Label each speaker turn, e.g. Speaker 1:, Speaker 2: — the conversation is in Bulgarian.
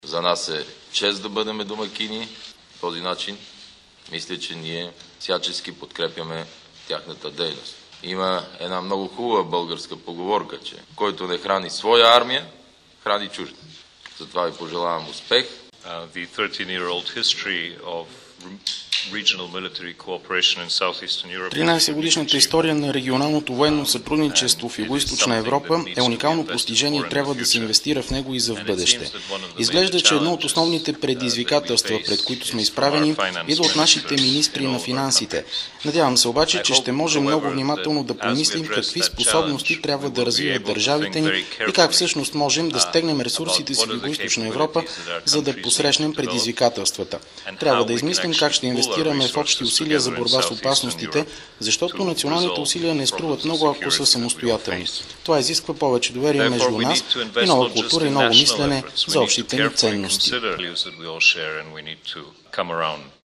Speaker 1: За нас е чест да бъдем домакини. По този начин мисля, че ние всячески подкрепяме тяхната дейност. Има една много хубава българска поговорка, че който не храни своя армия, храни чужда. Затова ви пожелавам успех.
Speaker 2: The 13-year-old history of regional military cooperation in Southeastern Europe.
Speaker 3: 13-годишната история на регионалното военно сътрудничество в Югоизточна Европа е уникално постижение и трябва да се инвестира в него и за в бъдеще. Изглежда, че едно от основните предизвикателства, пред които сме изправени, идва от нашите министри на финансите. Надявам се обаче, че ще можем много внимателно да помислим какви способности трябва да развиват държавите ни и как всъщност можем да стегнем ресурсите си в Югоизточна Европа, за да посрещнем предизвикателствата. Трябва да измислим как ще инвестираме в общи усилия за борба с опасностите, защото националните усилия не струват много, ако са самостоятелни. Това изисква повече доверие между нас и нова култура и ново мислене за общите ни ценности.